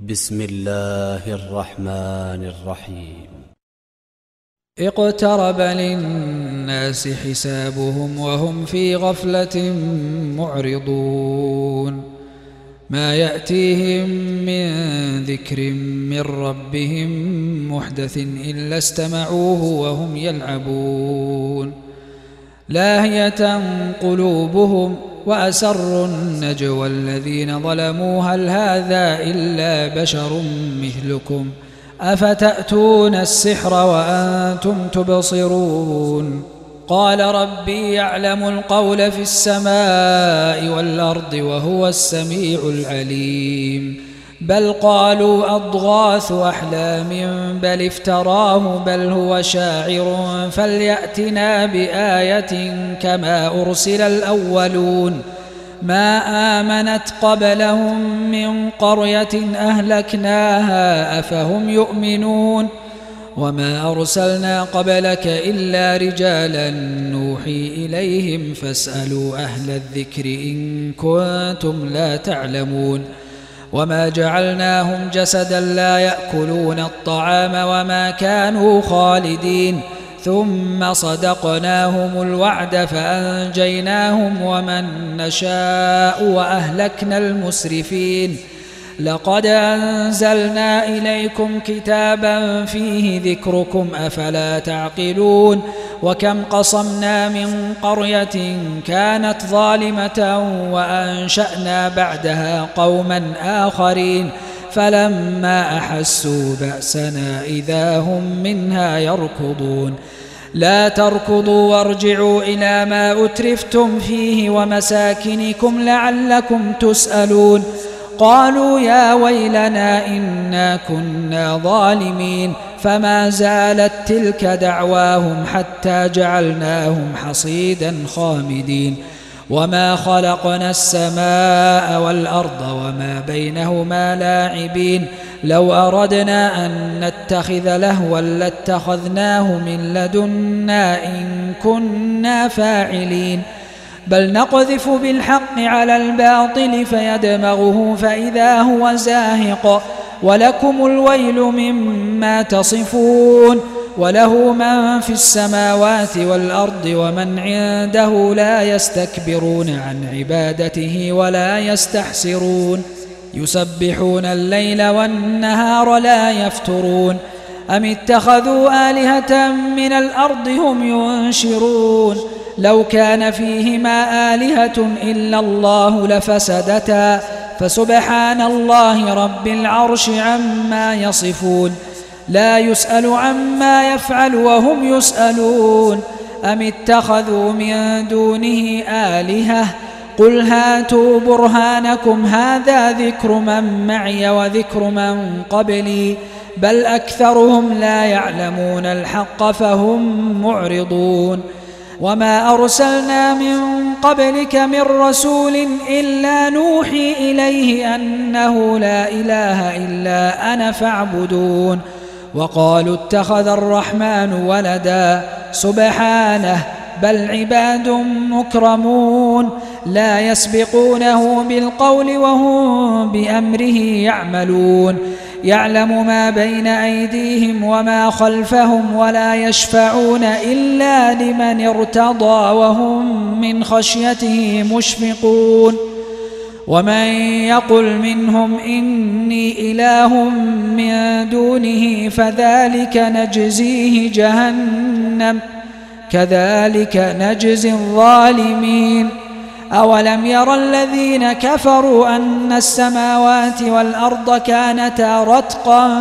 بسم الله الرحمن الرحيم. اقترب للناس حسابهم وهم في غفلة معرضون ما يأتيهم من ذكر من ربهم محدث إلا استمعوه وهم يلعبون لاهية قلوبهم وأسروا النجوى الذين ظلموا هل هذا إلا بشر مثلكم أفتأتون السحر وأنتم تبصرون قال ربي يعلم القول في السماء والأرض وهو السميع العليم بل قالوا أضغاث أحلام بل افتراه بل هو شاعر فليأتنا بآية كما أرسل الأولون ما آمنت قبلهم من قرية أهلكناها أفهم يؤمنون وما أرسلنا قبلك إلا رجالا نوحي إليهم فاسألوا أهل الذكر إن كنتم لا تعلمون وما جعلناهم جسدا لا يأكلون الطعام وما كانوا خالدين ثم صدقناهم الوعد فأنجيناهم ومن نشاء وأهلكنا المسرفين لقد أنزلنا إليكم كتابا فيه ذكركم أفلا تعقلون وكم قصمنا من قرية كانت ظالمة وأنشأنا بعدها قوما آخرين فلما أحسوا بأسنا إذا هم منها يركضون لا تركضوا وارجعوا إلى ما أترفتم فيه ومساكنكم لعلكم تسألون قالوا يا ويلنا إنا كنا ظالمين فما زالت تلك دعواهم حتى جعلناهم حصيدا خامدين وما خلقنا السماء والأرض وما بينهما لاعبين لو أردنا أن نتخذ لهوا لاتخذناه من لدنا إن كنا فاعلين بل نقذف بالحق على الباطل فيدمغه فإذا هو زاهق ولكم الويل مما تصفون وله من في السماوات والأرض ومن عنده لا يستكبرون عن عبادته ولا يستحسرون يسبحون الليل والنهار لا يفترون أم اتخذوا آلهة من الأرض هم ينشرون لو كان فيهما آلهة إلا الله لفسدتا فسبحان الله رب العرش عما يصفون لا يسأل عما يفعل وهم يسألون أم اتخذوا من دونه آلهة قل هاتوا برهانكم هذا ذكر من معي وذكر من قبلي بل أكثرهم لا يعلمون الحق فهم معرضون وما أرسلنا من قبلك من رسول إلا نوحي إليه أنه لا إله إلا أنا فاعبدون وقالوا اتخذ الرحمن ولدا سبحانه بل عباد مكرمون لا يسبقونه بالقول وهم بأمره يعملون يعلم ما بين أيديهم وما خلفهم ولا يشفعون إلا لمن ارتضى وهم من خشيته مشفقون ومن يقل منهم إني إله من دونه فذلك نجزيه جهنم كذلك نجزي الظالمين أولم ير الذين كفروا أن السماوات والأرض كانتا رتقا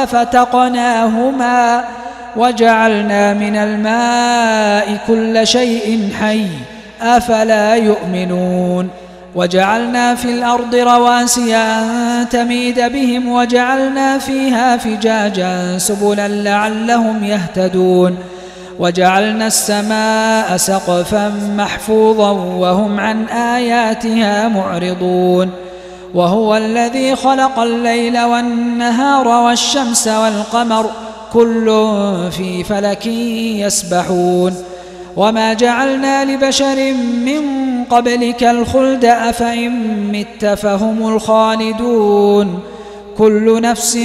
ففتقناهما وجعلنا من الماء كل شيء حي أفلا يؤمنون وجعلنا في الأرض رواسي أن تميد بهم وجعلنا فيها فجاجا سبلا لعلهم يهتدون وجعلنا السماء سقفا محفوظا وهم عن آياتها معرضون وهو الذي خلق الليل والنهار والشمس والقمر كل في فلك يسبحون وما جعلنا لبشر من قبلك الخلد أفإن مت فهم الخالدون كل نفس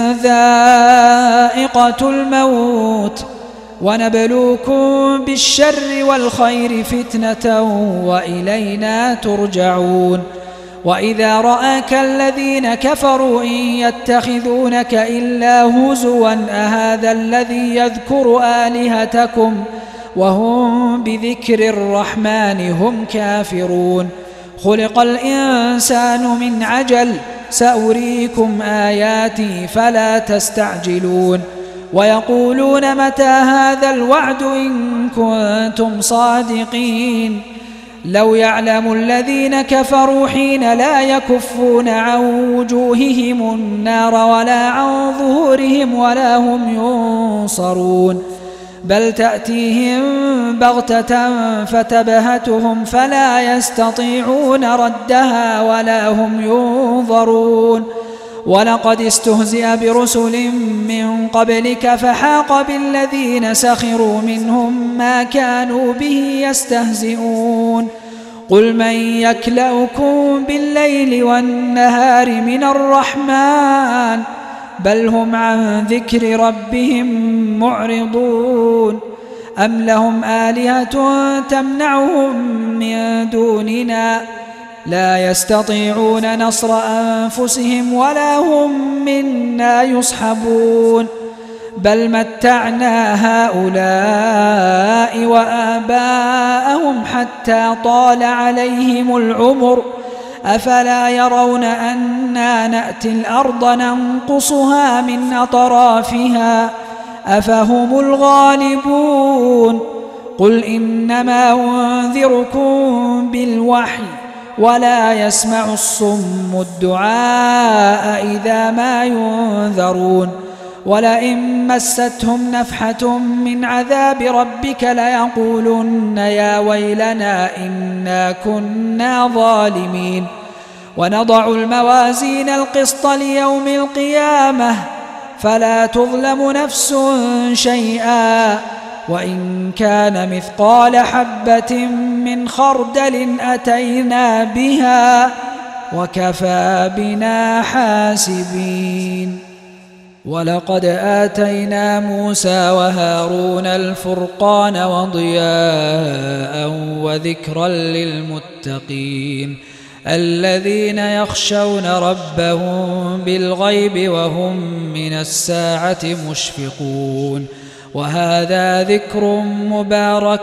ذائقة الموت ونبلوكم بالشر والخير فتنة وإلينا ترجعون وإذا رآك الذين كفروا إن يتخذونك إلا هزوا أهذا الذي يذكر آلهتكم وهم بذكر الرحمن هم كافرون خلق الإنسان من عجل سأريكم آياتي فلا تستعجلون ويقولون متى هذا الوعد إن كنتم صادقين لو يعلم الذين كفروا حين لا يكفون عن وجوههم النار ولا عن ظهورهم ولا هم ينصرون بل تأتيهم بغتة فتبهتهم فلا يستطيعون ردها ولا هم ينظرون ولقد استهزئ برسل من قبلك فحاق بالذين سخروا منهم ما كانوا به يستهزئون قل من يكلؤكم بالليل والنهار من الرحمن بل هم عن ذكر ربهم معرضون أم لهم آلهة تمنعهم من دوننا لا يستطيعون نصر أنفسهم ولا هم منا يصحبون بل متعنا هؤلاء وآباءهم حتى طال عليهم العمر أفلا يرون أنا نأتي الأرض ننقصها من أطرافها أفهم الغالبون قل إنما أنذركم بالوحي ولا يسمع الصم الدعاء إذا ما ينذرون ولئن مستهم نفحة من عذاب ربك ليقولن يا ويلنا إنا كنا ظالمين ونضع الموازين القسط ليوم القيامة فلا تظلم نفس شيئا وإن كان مثقال حبة من خردل أتينا بها وكفى بنا حاسبين ولقد آتينا موسى وهارون الفرقان وضياء وذكرا للمتقين الذين يخشون ربهم بالغيب وهم من الساعة مشفقون وهذا ذكر مبارك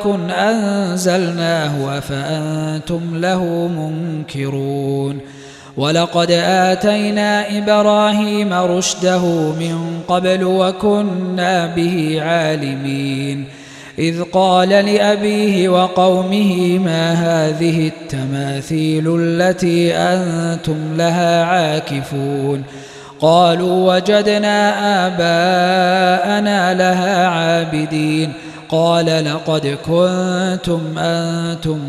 أنزلناه أفأنتم له منكرون ولقد آتينا إبراهيم رشده من قبل وكنا به عالمين إذ قال لأبيه وقومه ما هذه التماثيل التي أنتم لها عاكفون قالوا وجدنا آباءنا لها عابدين قال لقد كنتم أنتم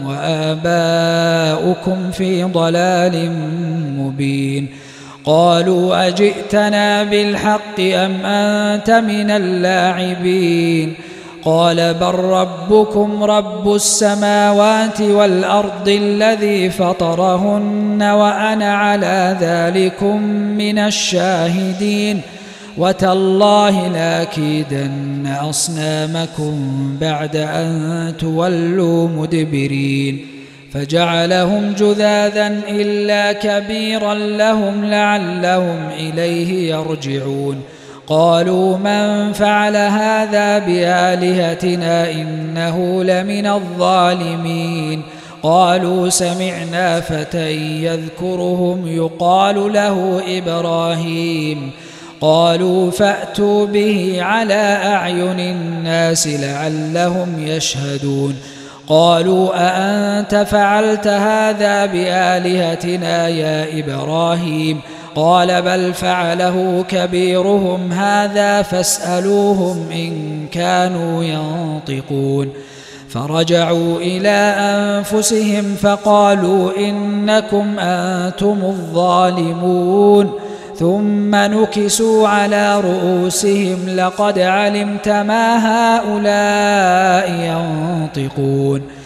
وآباؤكم في ضلال مبين قالوا أجئتنا بالحق أم أنت من اللاعبين قال بل ربكم رب السماوات والأرض الذي فطرهن وأنا على ذلكم من الشاهدين وتالله لأكيدن أصنامكم بعد أن تولوا مدبرين فجعلهم جذاذا إلا كبيرا لهم لعلهم إليه يرجعون قالوا من فعل هذا بآلهتنا إنه لمن الظالمين قالوا سمعنا فتى يذكرهم يقال له إبراهيم قالوا فأتوا به على أعين الناس لعلهم يشهدون قالوا أأنت فعلت هذا بآلهتنا يا إبراهيم قال بل فعله كبيرهم هذا فاسألوهم إن كانوا ينطقون فرجعوا إلى أنفسهم فقالوا إنكم أنتم الظالمون ثم نكسوا على رؤوسهم لقد علمت ما هؤلاء ينطقون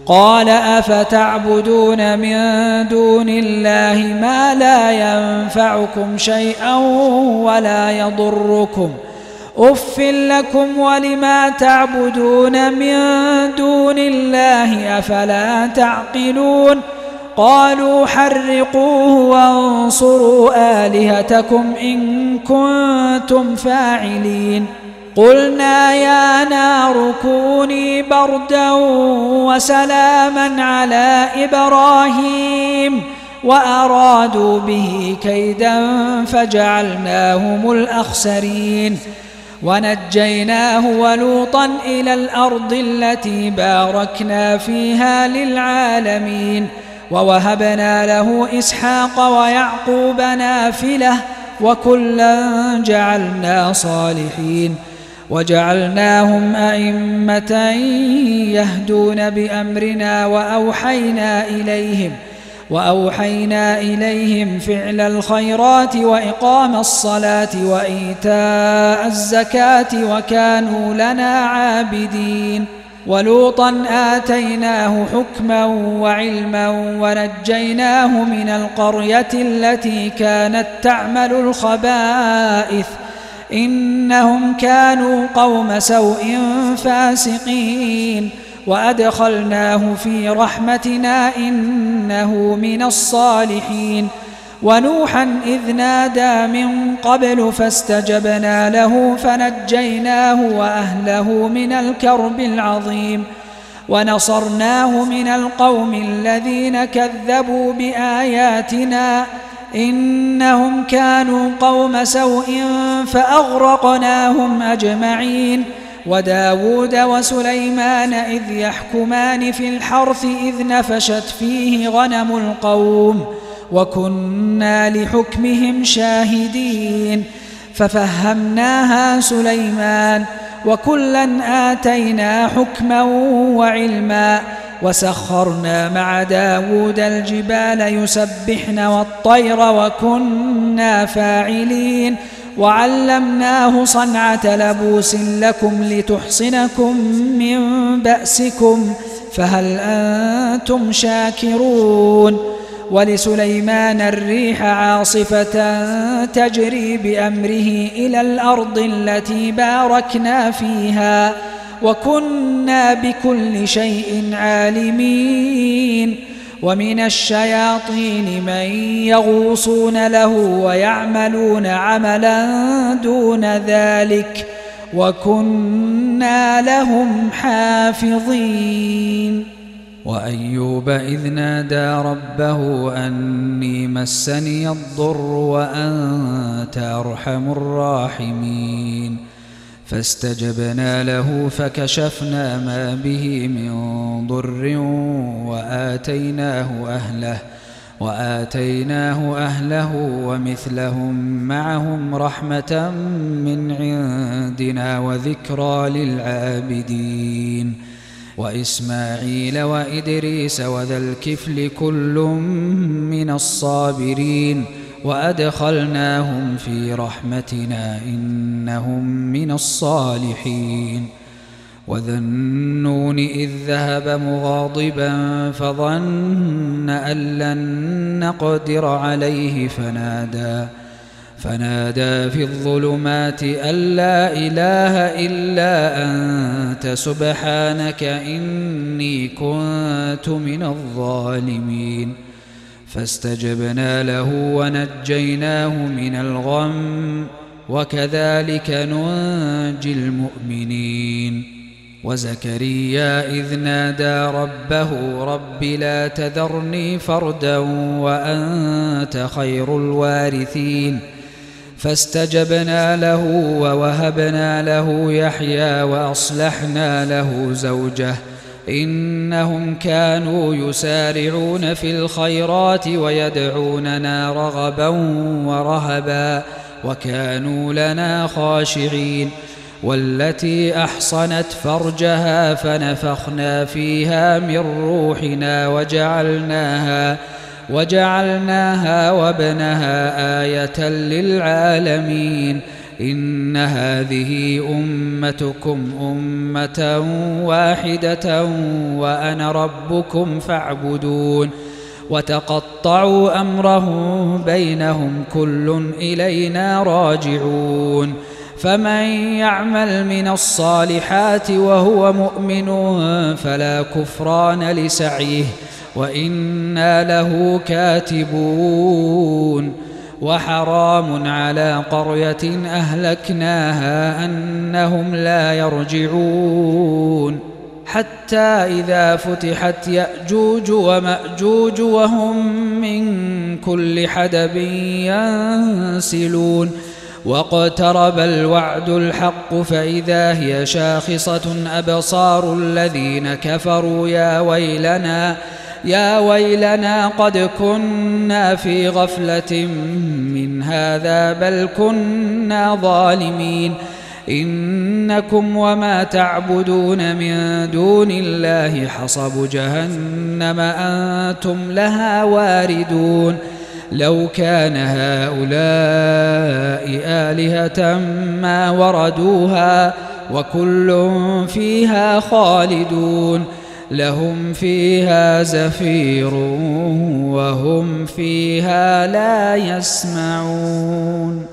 قال أفتعبدون من دون الله ما لا ينفعكم شيئا ولا يضركم أف لكم ولما تعبدون من دون الله أفلا تعقلون قالوا حرقوه وانصروا آلهتكم إن كنتم فاعلين قلنا يا نار كوني بردا وسلاما على إبراهيم وأرادوا به كيدا فجعلناهم الأخسرين ونجيناه ولوطا إلى الأرض التي باركنا فيها للعالمين ووهبنا له إسحاق ويعقوب نافلة وكلا جعلنا صالحين وجعلناهم أئمة يهدون بأمرنا وأوحينا إليهم فعل الخيرات وإقام الصلاة وإيتاء الزكاة وكانوا لنا عابدين ولوطا آتيناه حكما وعلما ونجيناه من القرية التي كانت تعمل الخبائث إنهم كانوا قوم سوء فاسقين وأدخلناه في رحمتنا إنه من الصالحين ونوحا إذ نادى من قبل فاستجبنا له فنجيناه وأهله من الكرب العظيم ونصرناه من القوم الذين كذبوا بآياتنا إنهم كانوا قوم سوء فأغرقناهم أجمعين وداود وسليمان إذ يحكمان في الحرث إذ نفشت فيه غنم القوم وكنا لحكمهم شاهدين ففهمناها سليمان وكلا آتينا حكما وعلما وسخرنا مع داود الجبال يسبحن والطير وكنا فاعلين وعلمناه صنعة لبوس لكم لتحصنكم من بأسكم فهل أنتم شاكرون ولسليمان الريح عاصفة تجري بأمره إلى الأرض التي باركنا فيها وكنا بكل شيء عالمين ومن الشياطين من يغوصون له ويعملون عملا دون ذلك وكنا لهم حافظين وأيوب إذ نادى ربه أني مسني الضر وأنت أرحم الراحمين فاستجبنا له فكشفنا ما به من ضر وآتيناه أهله ومثلهم معهم رحمة من عندنا وذكرى للعابدين وإسماعيل وإدريس وذا الكفل كل من الصابرين وأدخلناهم في رحمتنا إنهم من الصالحين وذا النون إذ ذهب مغاضبا فظن أن لن نقدر عليه فنادى في الظلمات أن لا إله إلا أنت سبحانك إني كنت من الظالمين فاستجبنا له ونجيناه من الغم وكذلك ننجي المؤمنين وزكريا إذ نادى ربه رب لا تذرني فردا وأنت خير الوارثين فاستجبنا له ووهبنا له يحيى وأصلحنا له زوجه إنهم كانوا يسارعون في الخيرات ويدعوننا رغبا ورهبا وكانوا لنا خاشعين والتي أحصنت فرجها فنفخنا فيها من روحنا وجعلناها وابنها آية للعالمين إن هذه أمتكم أمة واحدة وأنا ربكم فاعبدون وتقطعوا أمرهم بينهم كل إلينا راجعون فمن يعمل من الصالحات وهو مؤمن فلا كفران لسعيه وإنا له كاتبون وحرام على قرية أهلكناها أنهم لا يرجعون حتى إذا فتحت يأجوج ومأجوج وهم من كل حدب ينسلون واقترب الوعد الحق فإذا هي شاخصة أبصار الذين كفروا يا ويلنا قد كنا في غفلة من هذا بل كنا ظالمين إنكم وما تعبدون من دون الله حصب جهنم أنتم لها واردون لو كان هؤلاء آلهة ما وردوها وكل فيها خالدون لهم فيها زفير وهم فيها لا يسمعون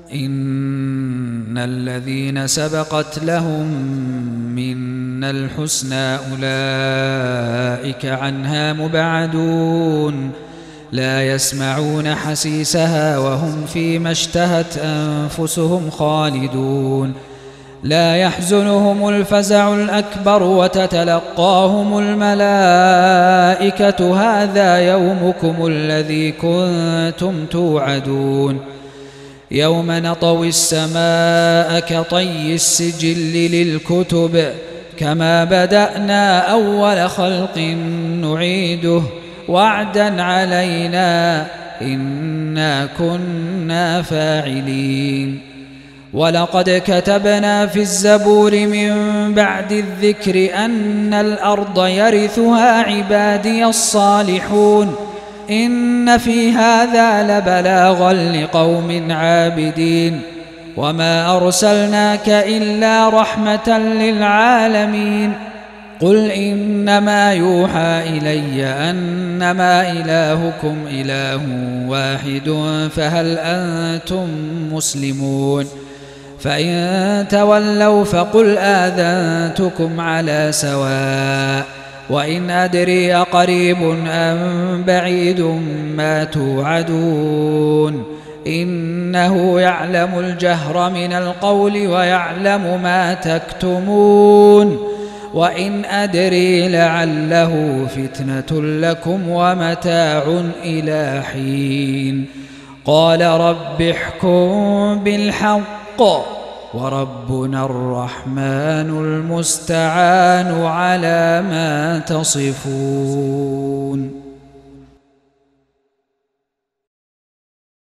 إن الذين سبقت لهم منا الحسنى أولئك عنها مبعدون لا يسمعون حسيسها وهم فيما اشتهت أنفسهم خالدون لا يحزنهم الفزع الأكبر وتتلقاهم الملائكة هذا يومكم الذي كنتم توعدون يوم نطوي السماء كطي السجل للكتب كما بدأنا أول خلق نعيده وعدا علينا إنا كنا فاعلين ولقد كتبنا في الزبور من بعد الذكر أن الأرض يرثها عبادي الصالحون إن في هذا لبلاغا لقوم عابدين وما أرسلناك إلا رحمة للعالمين قل إنما يوحى إلي أنما إلهكم إله واحد فهل أنتم مسلمون فإن تولوا فقل آذنتكم على سواء وإن أدري أقريب أم بعيد ما توعدون إنه يعلم الجهر من القول ويعلم ما تكتمون وإن أدري لعله فتنة لكم ومتاع إلى حين قال رب احكم بالحق وربنا الرحمن المستعان على ما تصفون